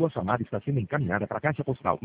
Sua chamada está sendo encaminhada para a caixa postal